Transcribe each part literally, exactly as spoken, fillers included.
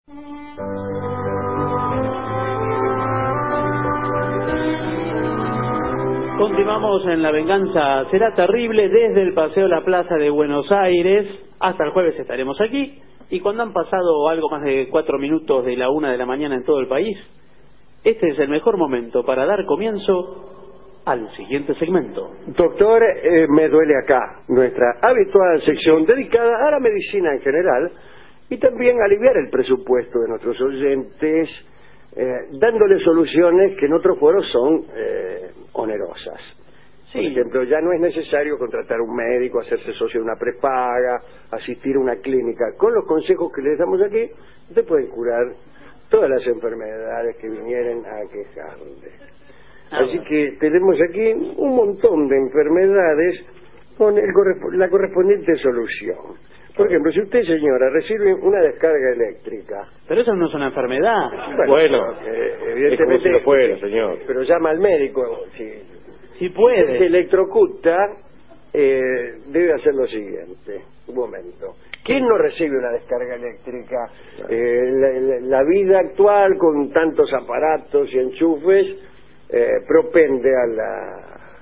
Continuamos en La Venganza Será Terrible desde el Paseo La Plaza de Buenos Aires. Hasta el jueves estaremos aquí. Y cuando han pasado algo más de cuatro minutos de la una de la mañana en todo el país, este es el mejor momento para dar comienzo al siguiente segmento. Doctor, eh, me duele acá, nuestra habitual sección dedicada a la medicina en general y también aliviar el presupuesto de nuestros oyentes, eh, dándole soluciones que en otros foros son eh, onerosas. Sí. Por ejemplo, ya no es necesario contratar un médico, hacerse socio de una prepaga, asistir a una clínica. Con los consejos que les damos aquí, usted puede curar todas las enfermedades que vinieran a quejarle. Ah, Así bueno. que tenemos aquí un montón de enfermedades con el corresp la correspondiente solución. Por ejemplo, si usted, señora, recibe una descarga eléctrica... Pero eso no es una enfermedad. Bueno, bueno eh, evidentemente... Es como si lo fuera, señor. Pero llama al médico. Si, si puede. Si se electrocuta, eh, debe hacer lo siguiente. Un momento. ¿Quién no recibe una descarga eléctrica? Eh, la, la, la vida actual, con tantos aparatos y enchufes, eh, propende a la...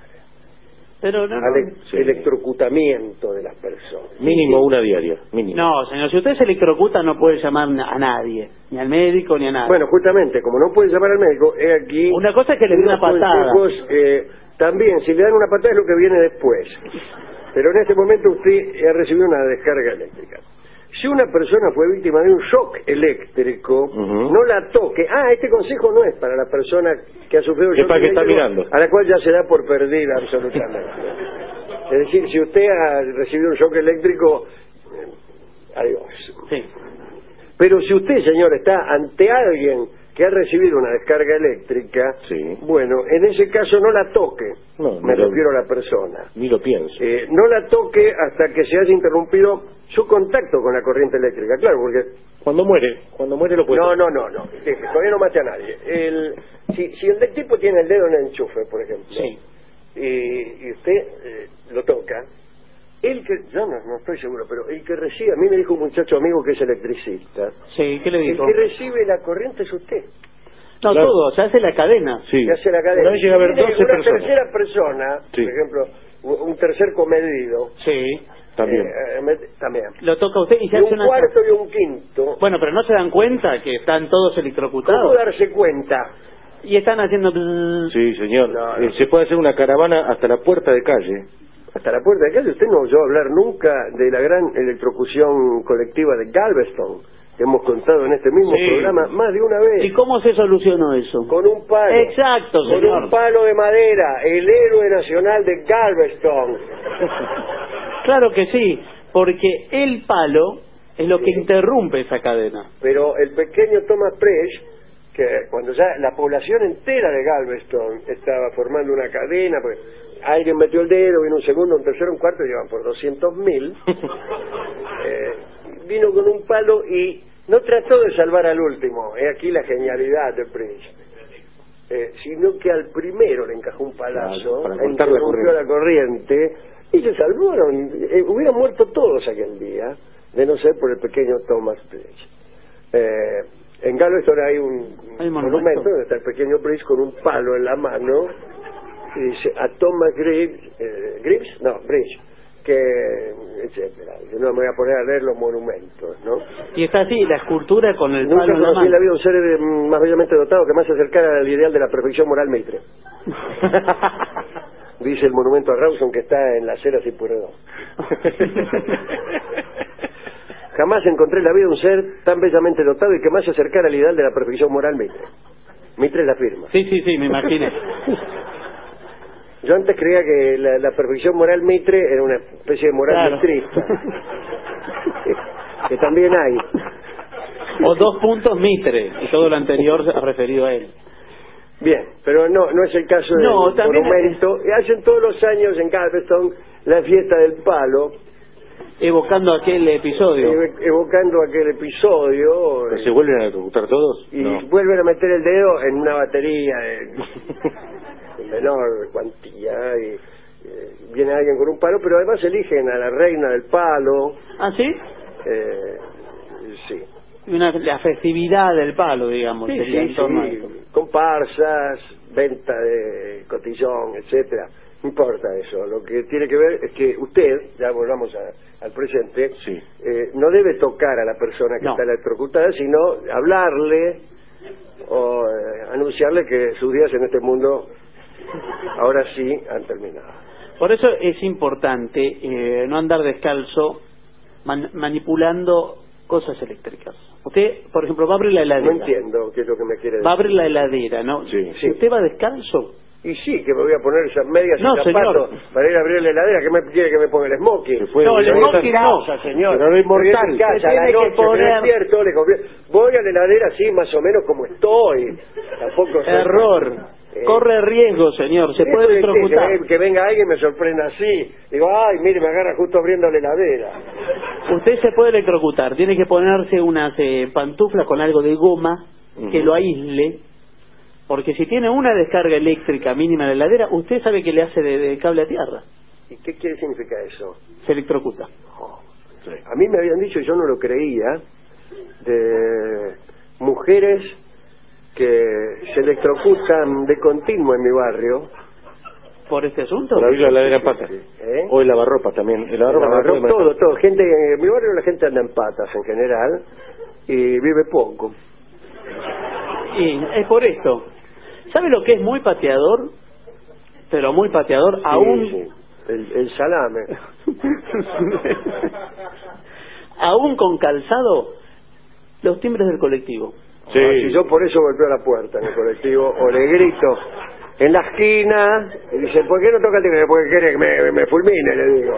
Pero no, no, al e sí. electrocutamiento de las personas. Mínimo una diaria, mínimo. No, señor, si usted se electrocuta no puede llamar a nadie, ni al médico ni a nadie. Bueno, justamente, como no puede llamar al médico, he aquí... Una cosa es que le dé una patada. Consejos, eh, también, si le dan una patada es lo que viene después. Pero en este momento usted ha recibido una descarga eléctrica. Si una persona fue víctima de un shock eléctrico, uh-huh. no la toque. Ah, este consejo no es para la persona que ha sufrido un shock para que eléctrico, está mirando. a la cual ya se da por perdida absolutamente. Es decir, si usted ha recibido un shock eléctrico, eh, adiós. Sí. Pero si usted, señor, está ante alguien que ha recibido una descarga eléctrica, sí. bueno, en ese caso no la toque, no, me lo, refiero a la persona. Ni lo pienso. Eh, no la toque hasta que se haya interrumpido su contacto con la corriente eléctrica, claro, porque... Cuando muere, cuando muere lo puede... No, no, no, no, deje, todavía no mate a nadie. El, si, si el tipo tiene el dedo en el enchufe, por ejemplo, sí. y, y usted eh, lo toca, el que, yo no, no estoy seguro, pero el que recibe, a mí me dijo un muchacho amigo que es electricista. Sí, ¿qué le dijo? El que recibe la corriente es usted. No, claro. Todo, se hace la cadena. Sí. Se hace la cadena. Una llega a haber doce una personas. tercera persona, sí. por ejemplo, un tercer comedido. Sí. También. Eh, también. Lo toca usted y se y hace un una... cuarto y un quinto. Bueno, pero no se dan cuenta que están todos electrocutados. ¿Cómo darse cuenta? Y están haciendo... Sí, señor. No, no. Eh, se puede hacer una caravana hasta la puerta de calle. Hasta la puerta de calle. Usted no oyó hablar nunca de la gran electrocución colectiva de Galveston, que hemos contado en este mismo sí. programa más de una vez. ¿Y cómo se solucionó eso? Con un palo. Exacto, señor. Con un palo de madera, el héroe nacional de Galveston. Claro que sí, porque el palo es lo sí. que interrumpe esa cadena. Pero el pequeño Thomas Presch, que cuando ya la población entera de Galveston estaba formando una cadena, pues alguien metió el dedo, vino un segundo, un tercero, un cuarto, llevan por doscientos mil, eh, vino con un palo y no trató de salvar al último, es aquí la genialidad de Presch, eh, sino que al primero le encajó un palazo, claro, para cortar la interrumpió la corriente, y se salvaron, eh, hubieran muerto todos aquel día, de no ser por el pequeño Thomas Presch. Eh, en Galveston hay un, ¿Hay un monumento? monumento donde está el pequeño Presch con un palo en la mano y dice a Thomas Greaves, eh, Greaves, no, Presch, que etcétera. Yo no me voy a poner a leer los monumentos, ¿no? Y está así, la escultura con el Nunca palo en la conocí en mano. la vida un ser eh, más bellamente dotado que más se acercara al ideal de la perfección moral Mitre. Dice el monumento a Rawson que está en las Heras y Pueyrredón. Jamás encontré en la vida un ser tan bellamente dotado y que más se acercara al ideal de la perfección moral Mitre. Mitre la firma. Sí, sí, sí, me imaginé. Yo antes creía que la, la perfección moral Mitre era una especie de moral claro. mitrista. Que también hay. O dos puntos Mitre, y todo lo anterior referido a él. Bien, pero no no es el caso del no, también monumento. Y hacen todos los años en Galveston la fiesta del palo. Evocando aquel episodio. Ev evocando aquel episodio. ¿Pero se vuelven a electrocutar todos? Y no. vuelven a meter el dedo en una batería de, de menor cuantía. Y eh, viene alguien con un palo, pero además eligen a la reina del palo. ¿Ah, sí? Eh, sí. Una, la festividad del palo, digamos, Sí, sería sí, en torno a sí, esto. comparsas, venta de cotillón, etcétera. No importa eso. Lo que tiene que ver es que usted, ya volvamos a, al presente, Sí. eh, no debe tocar a la persona que No. está electrocutada, sino hablarle o eh, anunciarle que sus días en este mundo ahora sí han terminado. Por eso es importante eh, no andar descalzo man- manipulando cosas eléctricas. Usted, por ejemplo, va a abrir la heladera. No entiendo qué es lo que me quiere decir. Va a abrir la heladera, ¿no? Sí, Si sí. usted va descalzo, Y sí, que me voy a poner esas medias No, y zapatos señor. para ir a abrir la heladera. ¿Qué me quiere que me ponga el smoking? Se fue, No, el se fue. smoking no. Casa, señor. Pero no es mortal. Estoy en mi casa, Se a la tiene que noche, me poner- despierto, le confío. Voy a la heladera así, más o menos como estoy. Tampoco soy- error. Eh, Corre riesgo, señor. Se ¿eso puede de qué? Que, electrocutar. ve- que venga alguien y me sorprenda así. Digo, ay, mire, me agarra justo abriendo la heladera. Usted se puede electrocutar. Tiene que ponerse unas eh, pantuflas con algo de goma que Ujú. lo aísle. Porque si tiene una descarga eléctrica mínima en la heladera, usted sabe que le hace de, de cable a tierra. ¿Y qué quiere significa eso? Se electrocuta. Sí. A mí me habían dicho, y yo no lo creía, de mujeres que se electrocutan de continuo en mi barrio. ¿Por este asunto? Por abrir la heladera en patas. ¿Eh? O el lavarropa también. El lavarropa, El no lavarropa, puede todo, todo. Gente, en mi barrio la gente anda en patas en general y vive poco. Y es por esto. ¿Sabe lo que es muy pateador? Pero muy pateador, Sí, aún... sí. El, el salame. aún con calzado, los timbres del colectivo. Sí. Ah, si yo por eso golpeo la puerta en el colectivo o le grito en la esquina y dice, ¿por qué no toca el timbre? Porque quiere que me, me fulmine, le digo.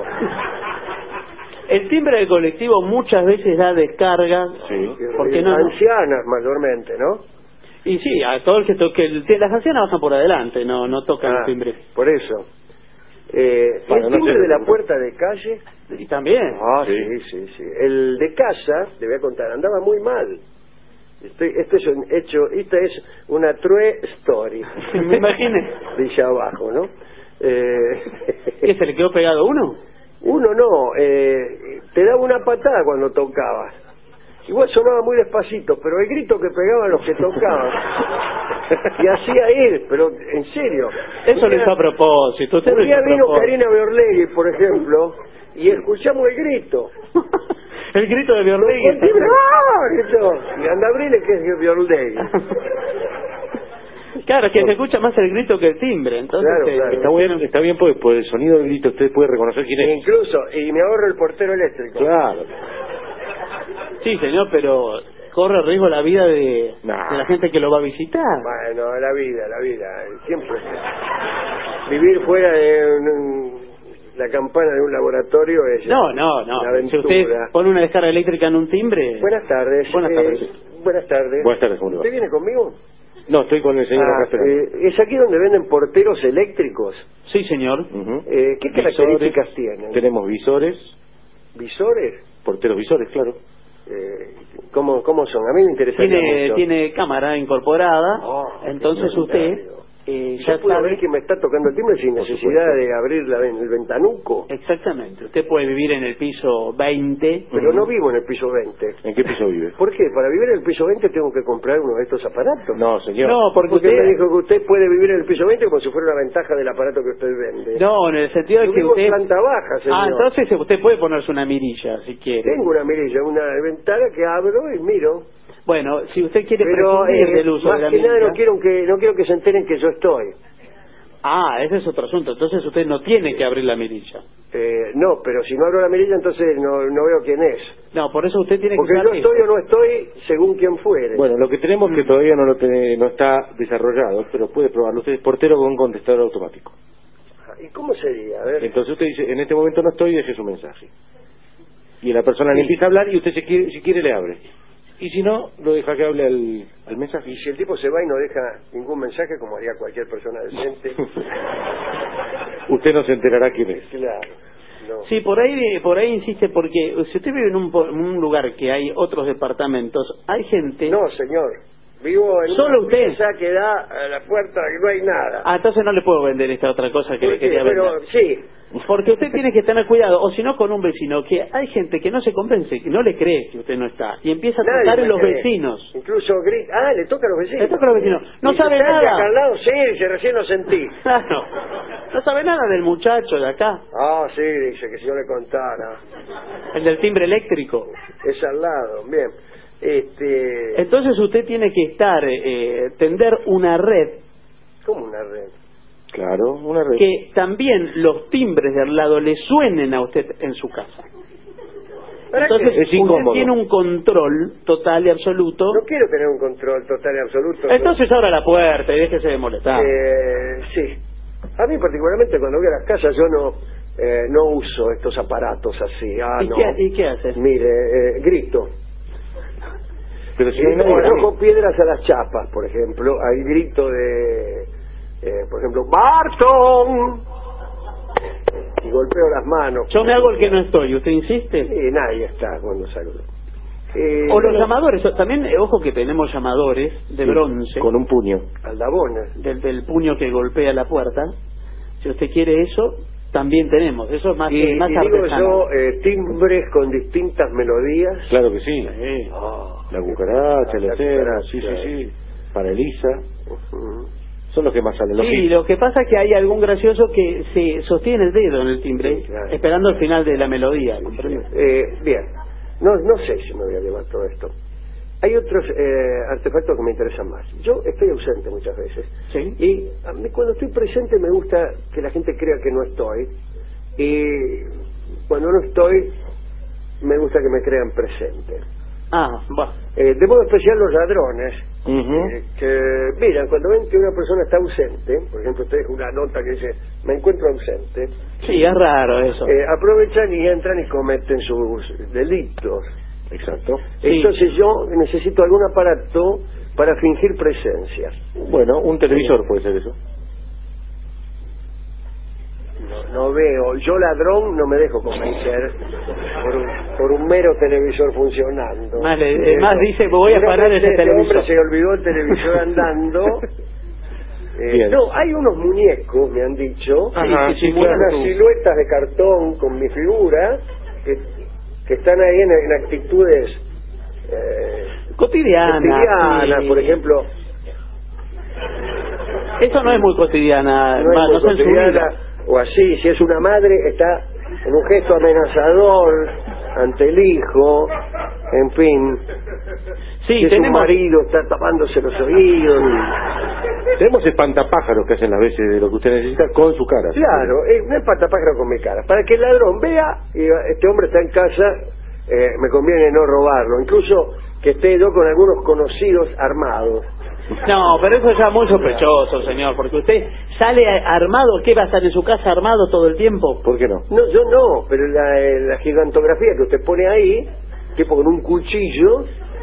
El timbre del colectivo muchas veces da descarga, Sí. porque no, no- Ancianas mayormente, ¿no? y sí, a todo el que toque, el, las ancianas bajan por adelante, no no tocan Ah, el timbre. por eso. Eh, Bueno, el no timbre sé, de la no- puerta de calle. Y también, Ah, Sí. sí, sí, sí. El de casa, te voy a contar, andaba muy mal. Estoy, esto es un hecho, esta es una true story. me imagine, Dice abajo, ¿no? Eh, ¿qué se le quedó pegado uno? uno no, eh, te daba una patada cuando tocabas. Igual sonaba muy despacito, pero el grito que pegaban los que tocaban. Y hacía ir, pero en serio. Eso Un lo día- hizo a propósito, usted Un lo hizo día a vino propósito. Karina Beorlegui, por ejemplo, y escuchamos el grito. El grito de Y, Biorlegui. ¡ah! Gritó. Y anda a abrirle que es Beorlegui. Claro, es que se escucha más el grito que el timbre, entonces... Claro, eh, claro. Está bien, está bien porque por el sonido del grito usted puede reconocer quién es. Incluso, y me ahorro el portero eléctrico. Claro. Sí, señor, pero corre riesgo la vida de, Nah. de la gente que lo va a visitar. Bueno, la vida, la vida, siempre. Vivir fuera de un- la campana de un laboratorio es No, no, no. una Si usted aventura. pone una descarga eléctrica en un timbre... Buenas tardes. Buenas eh, tardes. buenas tardes. Buenas tardes, ¿cómo le va? ¿Usted viene conmigo? No, estoy con el señor Ah, acá esperando. eh, ¿es aquí donde venden porteros eléctricos? Sí, señor. Ujú. Eh, ¿Qué Visores. características tienen? Tenemos visores, ¿Visores? porteros visores, claro. Eh, ¿cómo, ¿Cómo son? A mí me interesaría Tiene, mucho. tiene cámara incorporada, Oh, entonces qué usted necesario. eh, Yo ya puedo sabe... ver que me está tocando el timbre sin Por necesidad supuesto. de abrir la ven- el ventanuco. Exactamente. Usted puede vivir en el piso veinte. Pero Ujú. no vivo en el piso veinte. ¿En qué piso vive? ¿Por qué? ¿Para vivir en el piso veinte tengo que comprar uno de estos aparatos? No, señor. No, porque Porque usted... me dijo que usted puede vivir en el piso veinte como si fuera una ventaja del aparato que usted vende. No, en el sentido de Yo que vivo usted... en planta baja, señor. Ah, entonces usted puede ponerse una mirilla, si quiere. Tengo una mirilla, una ventana que abro y miro. Bueno, si usted quiere Pero prescindir eh, del uso más de la que nada mirilla... no quiero que no quiero que se enteren que yo estoy. Ah, ese es otro asunto. Entonces usted no tiene que abrir la mirilla. Eh, no, pero si no abro la mirilla entonces no, no veo quién es. No, por eso usted tiene Porque que yo usar estoy esto. o no estoy según quien fuere. Bueno, lo que tenemos que todavía no lo tiene- no está desarrollado, pero puede probarlo. Usted es portero con un contestador automático. ¿Y cómo sería? A ver. Entonces usted dice, en este momento no estoy, deje su mensaje. Y la persona le Sí. empieza a hablar y usted si quiere, si quiere le abre. Y si no, lo deja que hable al, al mensaje. Y si el tipo se va y no deja ningún mensaje, como haría cualquier persona decente. Usted no se enterará quién es. Claro. No. Sí, por ahí por ahí insiste, porque si usted vive en un, po- en un lugar que hay otros departamentos, hay gente... No, señor. Vivo en ¿Solo una usted? pieza que da a la puerta y no hay nada. Ah, entonces no le puedo vender esta otra cosa que le quería vender. Pero sí. Porque usted tiene que tener cuidado, o si no con un vecino, que hay gente que no se convence, que no le cree que usted no está, y empieza a Nadie tocar me en los cree. vecinos. Incluso grita, ah, le toca a los vecinos. Le toca a los vecinos. No Dice, sabe "¿Está de nada". acá al lado? Sí, dice, recién lo sentí. Claro. No sabe nada del muchacho de acá, Ah, sí, dice, que si yo le contara. el del timbre eléctrico. Es al lado, bien. Este... Entonces usted tiene que estar, eh, tender una red ¿Cómo una red? Claro, una red. que también los timbres de al lado le suenen a usted en su casa. ¿Para Entonces qué? Es incómodo. usted tiene un control total y absoluto. No quiero tener un control total y absoluto. Entonces abra la puerta y déjese de molestar. Eh, sí. A mí particularmente cuando voy a las casas yo no eh, no uso estos aparatos así. Ah, ¿Y, no. qué, ¿Y qué hace? Mire, eh, grito. Pero si no hay Grito, nadie, arrojo piedras a las chapas, por ejemplo. Hay grito de, eh, por ejemplo, ¡Barton! Y golpeo las manos. Yo me hago el que no estoy, ¿usted insiste? Y nadie está cuando saludo. Eh, O los llamadores, también, eh, ojo que tenemos llamadores de bronce, con un puño. Aldabonas. del, del puño que golpea la puerta. Si usted quiere eso, también tenemos. Eso es más, Y, más y digo artesano. yo, eh, timbres con distintas melodías. Claro que sí. Sí. Ah, La cucaracha, la la cera, cucaracha. sí, sí, sí. Para Elisa. Ujú. Son los que más salen. Los Sí, hits. lo que pasa es que hay algún gracioso que se sostiene el dedo en el timbre, Sí, claro. esperando el final de la melodía. ¿comprende? Eh, bien, no, no sé si me voy a llevar todo esto. Hay otros eh, artefactos que me interesan más. Yo estoy ausente muchas veces. Sí. Y a mí cuando estoy presente me gusta que la gente crea que no estoy. Y cuando no estoy, me gusta que me crean presente. Ah, bueno. Eh, de modo especial los ladrones, Ujú. eh, que miran, cuando ven que una persona está ausente, por ejemplo, usted deja una nota que dice, me encuentro ausente, Sí, es raro eso. eh, aprovechan y entran y cometen sus delitos. Exacto. Sí. Entonces yo necesito algún aparato para fingir presencia. Bueno, un televisor puede ser eso. No, no veo, yo ladrón no me dejo convencer por un, por un mero televisor funcionando. Más, le- Eh, más no. dice, voy a parar Finalmente ese este televisor. hombre se olvidó el televisor andando. Eh, Bien. no, hay unos muñecos, me han dicho, Ajá, que sí, simulan claro. unas siluetas de cartón con mi figura, que, que están ahí en, en actitudes eh, Cotidiana. cotidianas, sí. por ejemplo. Eso no es muy cotidiana, No es más, muy no sé en su cotidiana, vida. o así, si es una madre, está en un gesto amenazador ante el hijo, en fin. Sí, Si es un tenemos. marido, está tapándose los oídos. Tenemos espantapájaros que hacen las veces de lo que usted necesita con su cara. Claro, eh, no es patapájaro con mi cara. Para que el ladrón vea, y diga, este hombre está en casa, eh, me conviene no robarlo. Incluso que esté yo con algunos conocidos armados. No, pero eso ya es muy sospechoso, señor, porque usted sale armado, ¿qué va a estar en su casa armado todo el tiempo? ¿Por qué no? No, yo no, pero la, eh, la gigantografía que usted pone ahí, tipo con un cuchillo,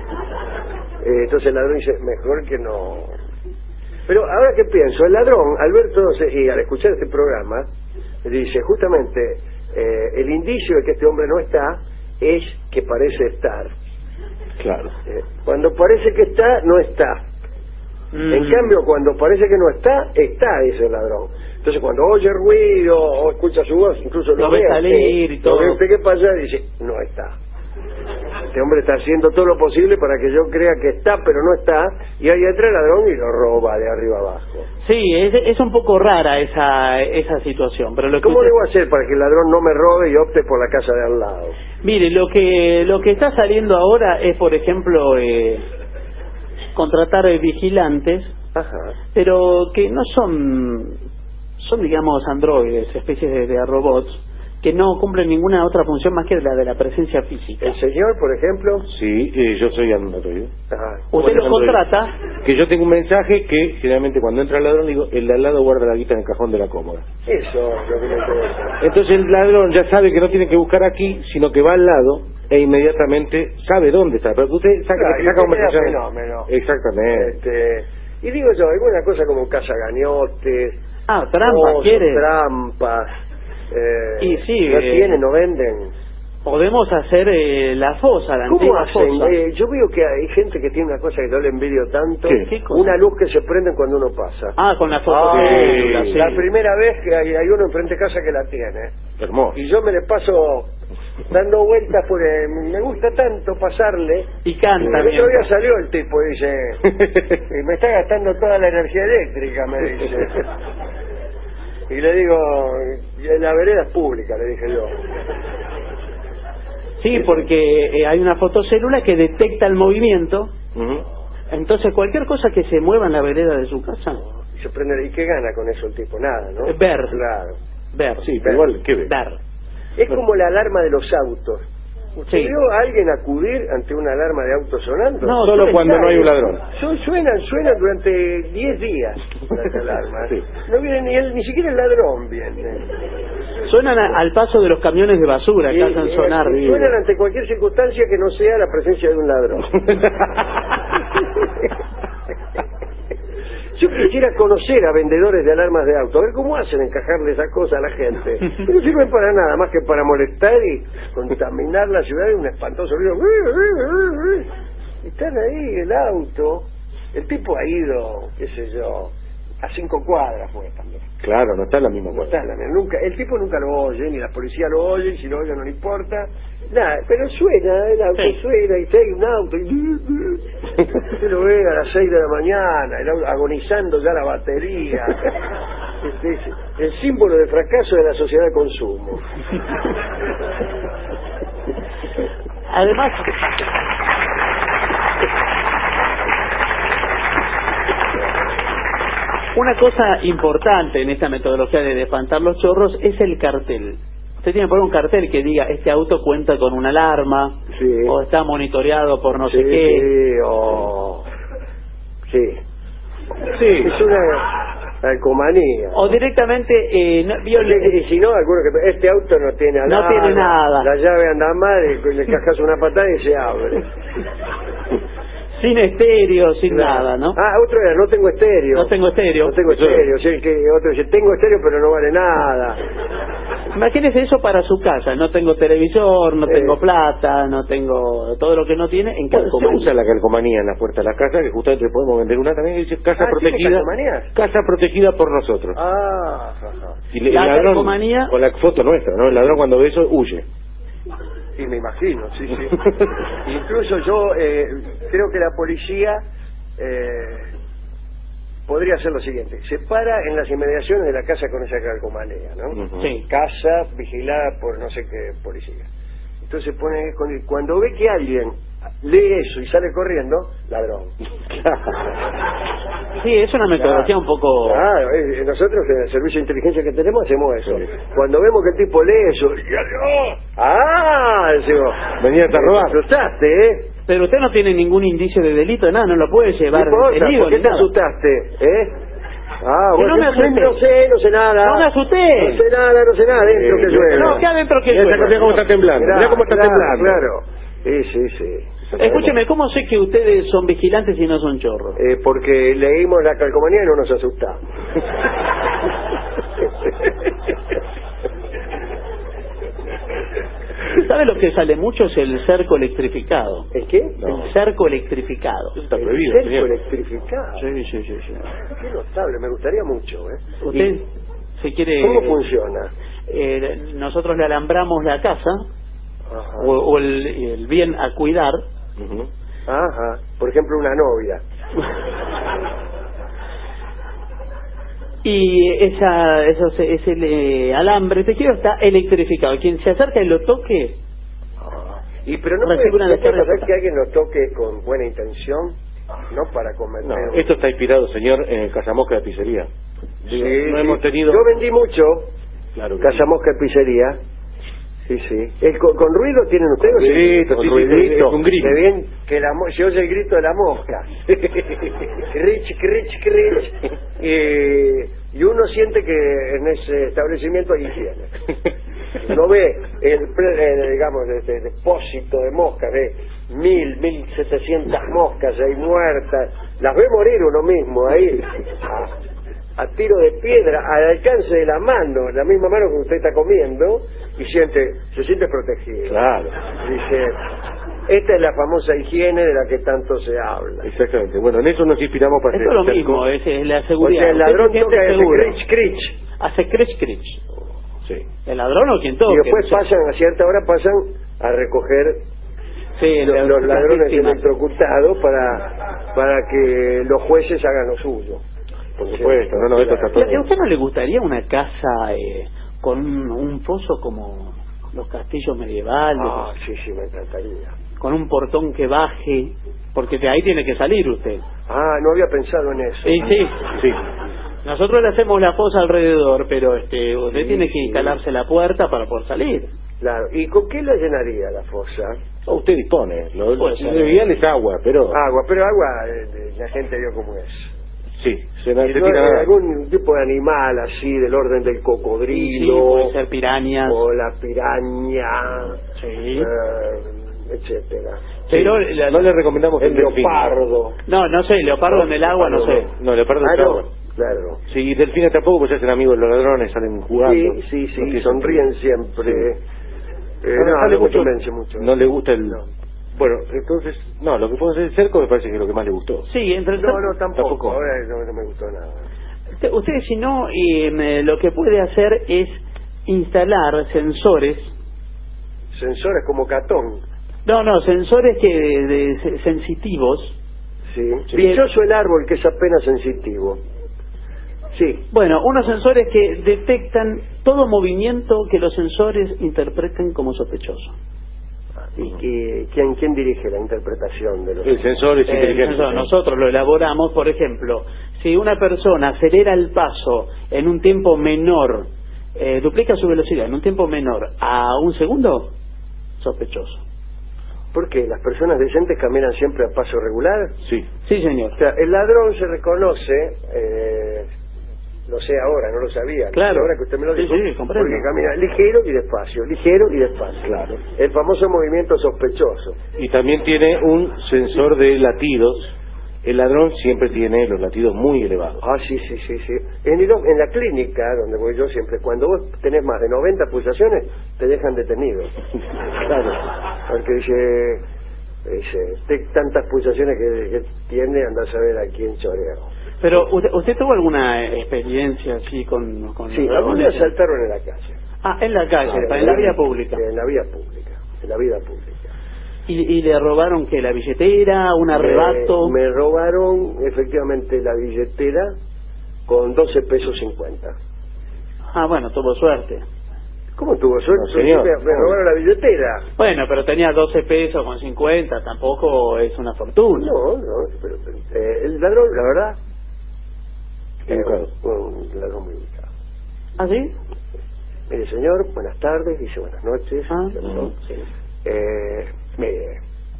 eh, entonces el ladrón dice, mejor que no. Pero ahora que pienso, el ladrón, al ver todo, ese- y al escuchar este programa, dice, justamente, eh, el indicio de que este hombre no está, es que parece estar. Claro. Eh, cuando parece que está, no está. Mm. En cambio, cuando parece que no está, está ese ladrón. Entonces, cuando oye ruido o escucha su voz, incluso lo, Lo ve ve a salir usted, y todo. lo ve usted que pasa, dice, no está. Este hombre está haciendo todo lo posible para que yo crea que está, pero no está, y ahí entra el ladrón y lo roba de arriba abajo. Sí, es, es un poco rara esa esa situación, pero lo que ¿Cómo usted- debo hacer para que el ladrón no me robe y opte por la casa de al lado? Mire, lo que lo que está saliendo ahora es, por ejemplo, eh, contratar eh, vigilantes, Ajá. pero que no son, son digamos androides, especies de, de robots, que no cumplen ninguna otra función más que la de la presencia física. El señor, por ejemplo, Sí, eh, yo soy androide. ah, Usted lo Android. contrata, Que yo tengo un mensaje que generalmente cuando entra el ladrón digo, el de al lado guarda la guita en el cajón de la cómoda. eso es lo que me interesa. Entonces el ladrón ya sabe que no tiene que buscar aquí, sino que va al lado e inmediatamente sabe dónde está. Pero que usted saca, Claro, que y saca usted queda conversación. fenómeno. Exactamente. Este, y digo yo, alguna cosa como cazagañotes, ah, trampa, osos, quiere. trampas, eh, Y sí, no eh, tienen, no venden. Podemos hacer eh, la fosa, la ¿Cómo antigua hacen? fosa. Eh, yo veo que hay gente que tiene una cosa que no le envidio tanto. ¿Qué? ¿Qué cosa? Una luz que se prende cuando uno pasa. Ah, con la foto. Ah, célula, sí. La primera vez que hay, hay uno enfrente de casa que la tiene. Hermoso. Y yo me le paso dando vueltas porque me gusta tanto pasarle. Y canta El otro bien. día salió el tipo y dice, me está gastando toda la energía eléctrica, me dice. Y le digo, la vereda es pública, le dije yo. Sí, porque eh, hay una fotocélula que detecta el movimiento. Ujú. Entonces cualquier cosa que se mueva en la vereda de su casa, Y se prende, ¿y qué gana con eso el tipo? Nada, ¿no? Ver. Claro. ver. Sí, pero igual, ¿qué ve? Ver. Es como la alarma de los autos. ¿Usted Sí. vio a alguien acudir ante una alarma de auto sonando? No, Solo cuando no hay un ladrón. Son, suenan, suenan durante diez días las alarmas. Sí. No viene ni, el, ni siquiera el ladrón viene. Suenan a- al paso de los camiones de basura que Y- hacen y- sonar. y suenan ante cualquier circunstancia que no sea la presencia de un ladrón. Yo quisiera conocer a vendedores de alarmas de auto, a ver cómo hacen encajarle esa cosa a la gente. No sirven para nada, más que para molestar y contaminar la ciudad de un espantoso ruido. Están ahí, el auto. El tipo ha ido, qué sé yo, a cinco cuadras fue también. Claro, no está en la misma No cosa. está, la- nunca, el tipo nunca lo oye, ni la policía lo oye, y si lo oye no le importa. Nada, pero suena, el auto Sí. suena, y hay un auto, y usted lo ve a las seis de la mañana, el auto agonizando ya la batería. Este es el símbolo de fracaso de la sociedad de consumo. Además, una cosa importante en esta metodología de espantar los chorros es el cartel. Usted tiene que poner un cartel que diga, este auto cuenta con una alarma, Sí. o está monitoreado por no Sí, sé qué. sí, o... sí. Sí. Es una calcomanía. O directamente, eh, no, vio- Y, y si no, alguno que este auto no tiene No alarma, tiene nada. la llave anda mal, y le cascas una patada y se abre. sin estéreo, sin Claro. nada, ¿no? Ah, otro era, no tengo estéreo. No tengo estéreo. No tengo Eso- estéreo. Sí, que otro dice, tengo estéreo pero no vale nada. Imagínese eso para su casa. No tengo televisor, no Sí. tengo plata, no tengo todo lo que no tiene en Bueno, se calcomanía. usa la calcomanía en la puerta de la casa, que justamente podemos vender una también que dice casa Ah, ¿tiene protegida. calcomanías? Casa protegida por nosotros. Ah, ajá. Y le- La el ladrón, calcomanía- con la foto nuestra, ¿no? El ladrón cuando ve eso huye. Sí, me imagino, sí, sí. Incluso yo eh, creo que la policía eh, podría hacer lo siguiente. Se para en las inmediaciones de la casa con esa calcomanía, ¿no? Ujú. Sí. Casa vigilada por no sé qué policía. Entonces pone escondido. Cuando ve que alguien lee eso y sale corriendo, ladrón. Sí, es una metodología un poco... Claro, eh, nosotros en el servicio de inteligencia que tenemos hacemos eso. Cuando vemos que el tipo lee eso, ¡ah! Decimos, Venía a robar. te asustaste, ¿eh? Pero usted no tiene ningún indicio de delito, nada, no lo puede llevar No importa, detenido ¿por qué ni te nada. asustaste? ¿Eh? Ah, Que bueno, no me asusté. no sé, no sé nada. No me asusté. No sé nada, no sé nada, dentro Eh, que llueve. No, que adentro que Mirá, llueve. mirá cómo está temblando, Mirá, mirá cómo está claro, temblando. Claro, sí, sí, sí. Escúcheme, ¿cómo sé que ustedes son vigilantes y no son chorros? Eh, porque leímos la calcomanía y no nos asustamos. ¿Sabe lo que sale mucho? Es el cerco electrificado. ¿El qué? No. El cerco electrificado. Eso está El prohibido, cerco señor. electrificado. Sí, sí, sí, sí. Qué notable, me gustaría mucho, ¿eh? Usted se quiere... ¿Cómo funciona? eh, nosotros le alambramos la casa, Ajá. o, o el, el bien a cuidar, Ujú. Ajá. Por ejemplo, una novia. y esa, eso, se- ese eh, alambre tejido está electrificado. Quien se acerca y lo toque, Ah. Y pero no Recibe puede, una no puede descarga pasar total. que alguien lo toque con buena intención, no para cometer. No, esto está inspirado, señor, en el Casamosca de Pizzería. Sí, no sí. hemos tenido... Yo vendí mucho Claro que Casa Mosca Pizzería. Sí, sí. ¿El con, con ruido tienen ustedes? Con ruidito, con sí, sí, ruidito. es un grito. Qué bien que la mo- se oye el grito de la mosca. Crich, crich, crich. Eh, y uno siente que en ese establecimiento hay higiene. Uno ve el, ple- el, digamos, este depósito de moscas, ve mil, mil setecientas moscas ahí muertas. Las ve morir uno mismo ahí. A, a tiro de piedra, al alcance de la mano, la misma mano que usted está comiendo, y siente, se siente protegido. Claro. Dice, esta es la famosa higiene de la que tanto se habla. Exactamente. Bueno, en eso nos inspiramos para Esto es lo mismo, es, es la O seguridad. sea, el ladrón Usted se toca siente ese seguro. crich, crich. Hace crich crich. Sí. El ladrón o quien toque. Y después o sea. pasan, a cierta hora pasan a recoger Sí, los, la- los las ladrones víctimas. electrocutados para, para que los jueces hagan lo suyo. Por supuesto, no, no, esto está ¿Y todo. a usted no le gustaría una casa eh, con un, un foso como los castillos medievales? Ah, sí, sí, me encantaría. Con un portón que baje, porque de ahí tiene que salir usted. Ah, no había pensado en eso. Sí, sí. Sí. Nosotros le hacemos la fosa alrededor, pero este usted Sí, tiene que sí. instalarse la puerta para poder salir. Claro. ¿Y con qué la llenaría la fosa? O usted dispone. Lo, Puede lo ser. ideal es agua, pero... Agua, pero agua, eh, la gente vio cómo es. Sí, se, la- Y se no, tira... algún tipo de animal así, del orden del Sí, cocodrilo, puede ser pirañas. o la piraña, Sí. eh, etcétera. Pero Sí, la- no le recomendamos El delfín. leopardo. No, no sé, leopardo en el agua, no sé. No, leopardo Ah, en el agua. no, claro. Sí, delfines tampoco, pues se hacen amigos los ladrones, salen jugando. Sí, sí, sí, No tiene sonríen sentido. siempre. Sí. Eh, No, no, sale no me mucho- convence mucho. No le gusta el... No. Bueno, entonces, no, lo que puedo hacer el cerco me parece que es lo que más le gustó. Sí, entre el No, no, tampoco. Tampoco. Ahora no, no me gustó nada. Usted, usted, si no, eh, me- lo que puede hacer es instalar sensores. Sensores como Catón. No, no, sensores que de, de- sensitivos. Sí. Sí. Dichoso el árbol que es apenas sensitivo. Sí. Bueno, unos sensores que detectan todo movimiento que los sensores interpreten como sospechoso. ¿Y que, quién, quién dirige la interpretación de los El sensor es Eh, inteligente. sensor, nosotros lo elaboramos, por ejemplo, si una persona acelera el paso en un tiempo menor, eh, duplica su velocidad en un tiempo menor a un segundo, sospechoso. ¿Por qué? ¿Las personas decentes caminan siempre a paso regular? Sí. Sí, señor. O sea, el ladrón se reconoce, eh, lo sé ahora, no lo sabía. Claro. Ahora que usted me lo Sí, dijo, sí, comprendo. porque camina ligero y despacio, ligero y despacio. Claro. El famoso movimiento sospechoso. Y también tiene un sensor de latidos. El ladrón siempre tiene los latidos muy elevados. Ah, sí, sí, sí, sí. En, el- en la clínica, donde voy yo siempre, cuando vos tenés más de noventa pulsaciones, te dejan detenido. Claro. Porque dice, dice "Te- tantas pulsaciones que, que tiene, anda a saber a quién chorea. Pero, ¿usted, usted tuvo alguna experiencia así con, con Sí, los a mí me ladrones? asaltaron en la calle. Ah, en la calle, Sí, en la vía pública. En la vía pública, en la vida pública. ¿Y, y le robaron que la billetera, un arrebato? Me, me robaron efectivamente la billetera con doce pesos cincuenta. Ah, bueno, tuvo suerte. ¿Cómo tuvo suerte? No, señor. Me, me robaron la billetera. Bueno, pero tenía doce pesos con cincuenta, tampoco es una fortuna. No, no, pero, pero, eh, el ladrón, la verdad, Educado. eh, un ladrón muy educado. ¿Ah, sí? Mire, señor, buenas tardes, dice buenas noches. Ah, ¿cierto? sí. Eh, mire,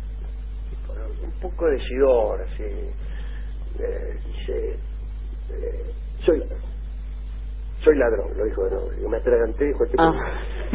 un poco decidor, así, eh, dice, eh, soy ladrón. Soy ladrón, lo dijo de nuevo. Digo, me atraganté, dijo el tipo. Ah.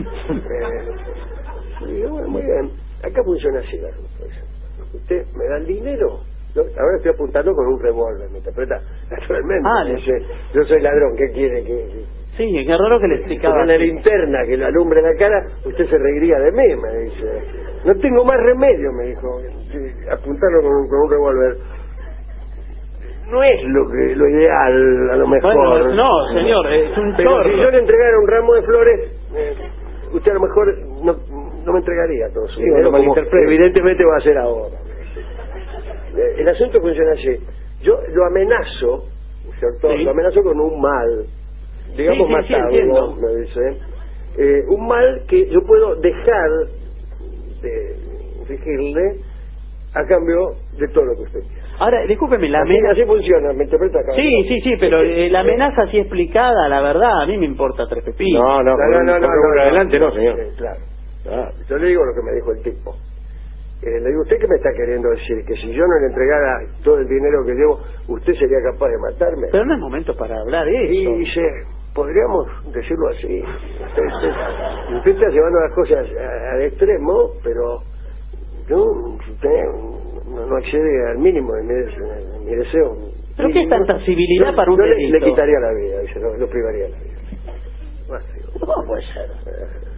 Eh, digo, bueno, muy bien, acá funciona así la cosa. Usted me da el dinero. Yo ahora estoy apuntando con un revólver, me interpreta naturalmente. Ah, Me le- dice, yo soy ladrón, ¿qué quiere que...? Sí, qué raro que le explicaba Con la así. linterna que le alumbre la cara, usted se reiría de mí, me dice. No tengo más remedio, me dijo, que apuntarlo con, un- con un revólver. No es lo que lo ideal, a lo mejor. Bueno, no, señor, es un Pero chorro. si yo le entregara un ramo de flores, eh, usted a lo mejor no, no me entregaría todo su Sí, dinero, lo como malinterpreta. evidentemente va a ser ahora. Eh, El asunto funciona así. Yo lo amenazo, ¿cierto? Sí. Lo amenazo con un mal, digamos Sí, sí, sí, matarlo, entiendo. me dice. Eh, un mal que yo puedo dejar de exigirle a cambio de todo lo que usted quiera. Ahora, discúlpeme, la Así, amenaza... así funciona, me interpreta acá. Sí, sí, sí, pero eh, la amenaza así explicada, la verdad, a mí me importa tres pepinos. No, no, No, con no, un- no, con no, un no, adelante no, señor. Sí, claro. Ah, Yo le digo lo que me dijo el tipo. Eh, le digo, ¿usted qué me está queriendo decir? Que si yo no le entregara todo el dinero que llevo, ¿usted sería capaz de matarme? Pero no es momento para hablar de Y eso. dice, podríamos decirlo así. Usted, usted- usted está llevando las cosas a- al extremo, pero yo, usted no, no accede al mínimo de mi, de mi deseo. ¿Pero qué es mínimo. tanta civilidad Yo- para un yo le, delito? le quitaría la vida, dice, lo, lo privaría de la vida. Bueno, digo, ¿Cómo puede ser? eh,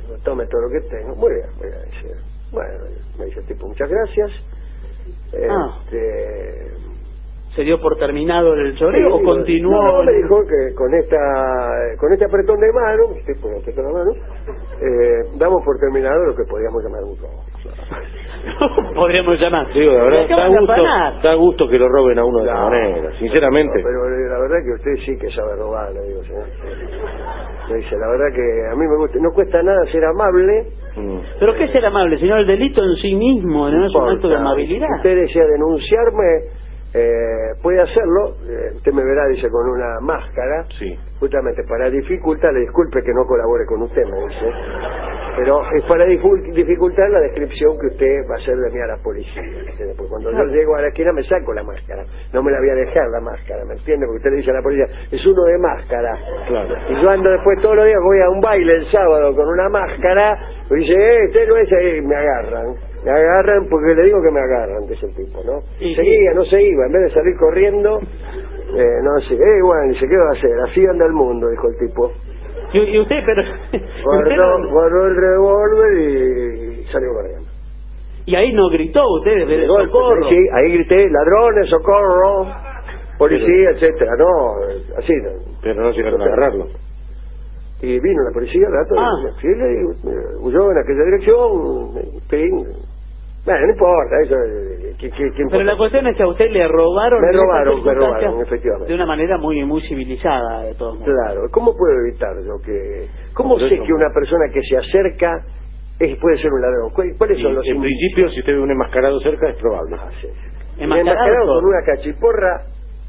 tome todo lo que tengo. Muy bien, muy bien. Dice. Bueno, me dice el tipo, muchas gracias. Ah. Este, ¿Se dio por terminado el choreo sí, o continuó? No, no, me dijo que con esta con este apretón de mano, este por apretón de mano, eh, damos por terminado lo que podríamos llamar un robo. Podríamos llamar. Digo, la verdad, da gusto, da gusto que lo roben a uno de esa No, manera, sinceramente. No, pero la verdad que usted sí que sabe robar, le digo, señor. Me dice, la verdad que a mí me gusta, no cuesta nada ser amable. Mm. ¿Pero qué es ser amable, señor? El delito en sí mismo no es un acto de amabilidad. Si usted desea denunciarme, eh, puede hacerlo. Eh, usted me verá, dice, con una máscara. Sí. Justamente para dificultar, le disculpe que no colabore con usted, me dice. Pero es para dificultar la descripción que usted va a hacer de mí a la policía. ¿Entiende? Porque cuando claro. yo llego a la esquina me saco la máscara. No me la voy a dejar la máscara, ¿me entiende? Porque usted le dice a la policía, es uno de máscara. Claro. Y yo ando después todos los días, voy a un baile el sábado con una máscara, y dice, eh, usted no es ahí, me agarran. Me agarran porque le digo que me agarran, que es el tipo, ¿no? Sí, Seguía, sí. no se iba, en vez de salir corriendo, eh, no sé, eh, bueno, dice, ¿qué va a hacer? Así anda el mundo, dijo el tipo. Y, y usted, pero... Guardó, usted no... guardó el revólver y salió corriendo. Y ahí no gritó usted, de Golpe, socorro. sí, ahí grité, ladrones, socorro, policía, pero, etcétera, no, así. No, pero no llegaron a agarrarlo. Y vino la policía, rato, ah. y le huyó en aquella dirección, en fin. Bueno, no importa, eso. ¿qué, qué, qué Pero la cuestión es que a usted le robaron. Me robaron, me robaron, efectivamente. De una manera muy muy civilizada, de todos modos. Claro, ¿cómo puedo evitar yo que.? ¿Cómo sé que una persona que se acerca es, puede ser un ladrón? ¿Cuáles sí, son los.? En principio, si usted ve un enmascarado cerca, es probable. Ah, sí. Enmascarado, enmascarado con una cachiporra.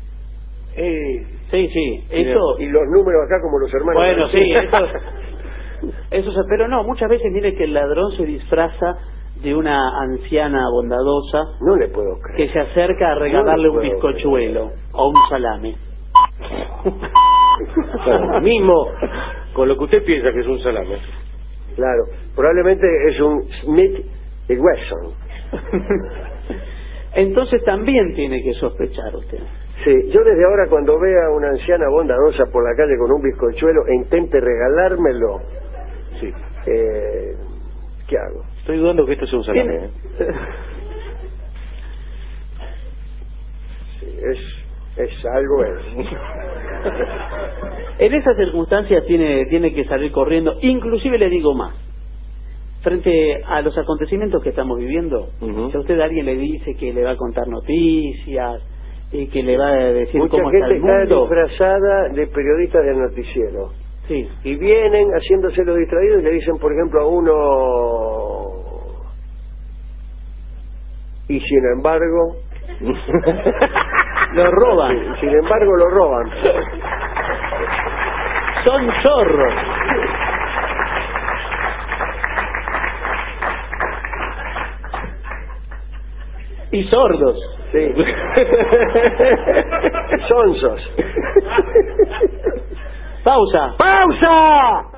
Eh, sí, sí, eso. Y los números acá como los hermanos. Bueno, sí, eso. Eso, pero no, muchas veces mire que el ladrón se disfraza de una anciana bondadosa. No le puedo creer. Que se acerca a regalarle no un bizcochuelo creer. O un salame. Claro, mismo con lo que usted piensa que es un salame. Claro, probablemente es un Smith y Wesson. Entonces también tiene que sospechar usted. Sí, yo desde ahora cuando vea a una anciana bondadosa por la calle con un bizcochuelo e intente regalármelo, sí. eh, ¿qué hago? Estoy dudando que esto sea un salame. ¿eh? Sí, es, es algo es. En esas circunstancias tiene, tiene que salir corriendo. Inclusive le digo más. Frente a los acontecimientos que estamos viviendo, uh-huh. si a usted alguien le dice que le va a contar noticias y que le va a decir mucha cómo gente está el mundo, está disfrazada de periodistas del noticiero. Sí. Y vienen haciéndose los distraídos y le dicen, por ejemplo, a uno, y sin embargo lo roban. Y sin embargo lo roban. Son zorros. Y sordos. Sí. Sonsos. Pausa. ¡Pausa!